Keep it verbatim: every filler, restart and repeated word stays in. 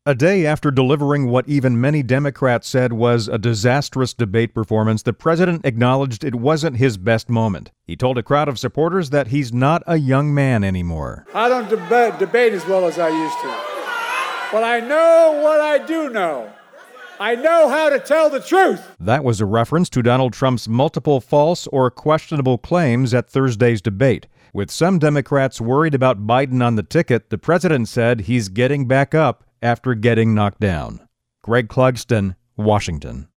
A day after delivering what even many Democrats said was a disastrous debate performance, the president acknowledged it wasn't his best moment. He told a crowd of supporters that he's not a young man anymore. I don't deba- debate as well as I used to, but I know what I do know. I know how to tell the truth. That was a reference to Donald Trump's multiple false or questionable claims at Thursday's debate. With some Democrats worried about Biden on the ticket, the president said he's getting back up after getting knocked down. Greg Clugston, Washington.